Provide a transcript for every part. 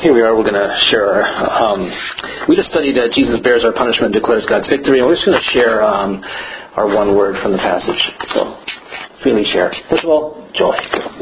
Here we are. We're going to share our... we just studied Jesus bears our punishment, declares God's victory, and we're just going to share our one word from the passage. So, freely share. First of all, joy.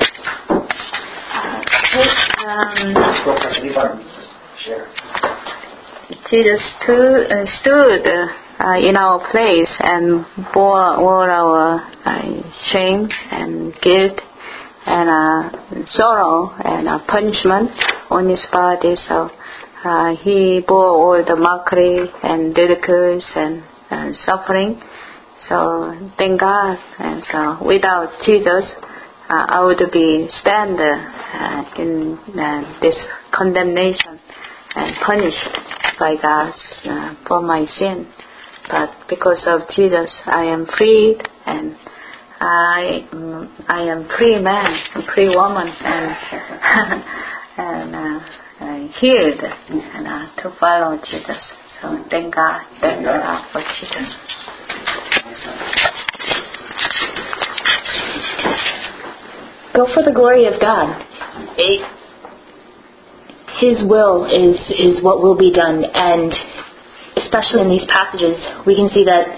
Jesus stood in our place and bore all our shame and guilt and sorrow and punishment on his body. So he bore all the mockery and ridicules and suffering. So thank God. And so without Jesus, I would be stand in this condemnation and punished by God for my sin. But because of Jesus, I am freed, and I am free man, free woman, and healed, and to follow Jesus. So thank God for Jesus. Go for the glory of God. His will is what will be done, and especially in these passages, we can see that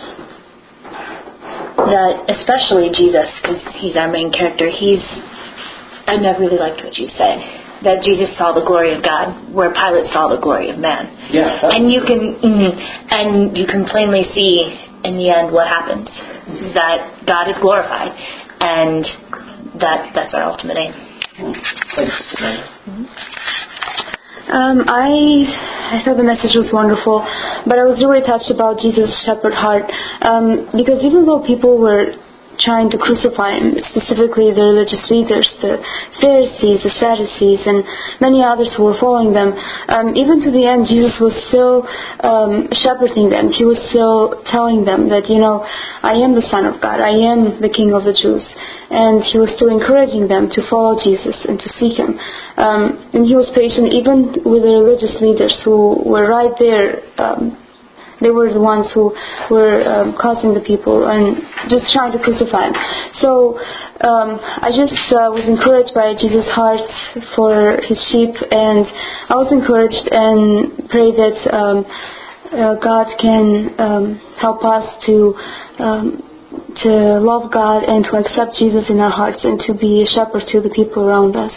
especially Jesus, because he's our main character, I never really liked what you said, that Jesus saw the glory of God where Pilate saw the glory of man. Yeah. And you can plainly see in the end what happens, that God is glorified, and that's our ultimate aim. I thought the message was wonderful, but I was really touched about Jesus' shepherd heart, because even though people were trying to crucify him, specifically the religious leaders, the Pharisees, the Sadducees, and many others who were following them, even to the end, Jesus was still shepherding them. He was still telling them that, I am the Son of God, I am the King of the Jews. And he was still encouraging them to follow Jesus and to seek him. And he was patient even with the religious leaders who were right there. They were the ones who were causing the people and just trying to crucify him. So I just was encouraged by Jesus' heart for his sheep, and I was encouraged and pray that God can help us to love God and to accept Jesus in our hearts and to be a shepherd to the people around us.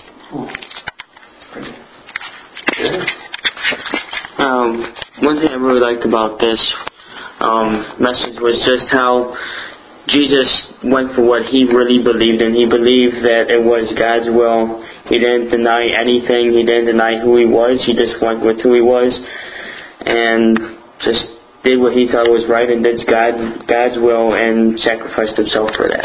One thing I really liked about this message was just how Jesus went for what he really believed in. He believed that it was God's will. He didn't deny anything. He didn't deny who he was. He just went with who he was and just did what he thought was right and did God's will and sacrificed himself for that.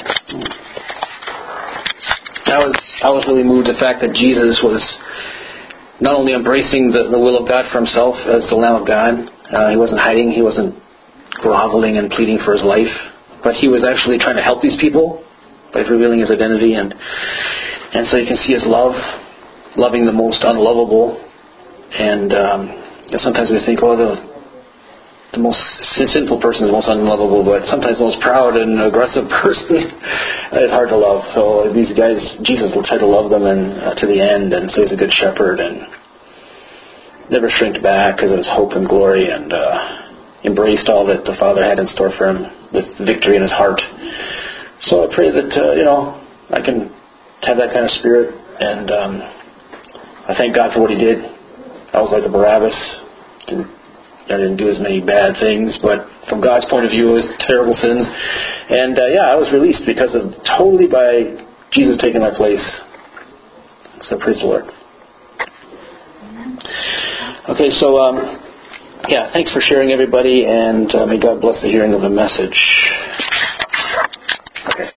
I was really moved the fact that Jesus was not only embracing the will of God for himself as the Lamb of God. He wasn't hiding. He wasn't groveling and pleading for his life. But he was actually trying to help these people by revealing his identity. And so you can see his love, loving the most unlovable. And sometimes we think, the most sinful person is the most unlovable, but sometimes the most proud and aggressive person is hard to love. So these guys, Jesus will try to love them to the end, and so he's a good shepherd and never shrinked back because of his hope and glory, and embraced all that the Father had in store for him with victory in his heart. So I pray that I can have that kind of spirit, and I thank God for what he did. I was like a Barabbas. I didn't do as many bad things, but from God's point of view, it was terrible sins. And I was released because of totally by Jesus taking my place. So praise the Lord. Okay, so thanks for sharing, everybody, and may God bless the hearing of the message.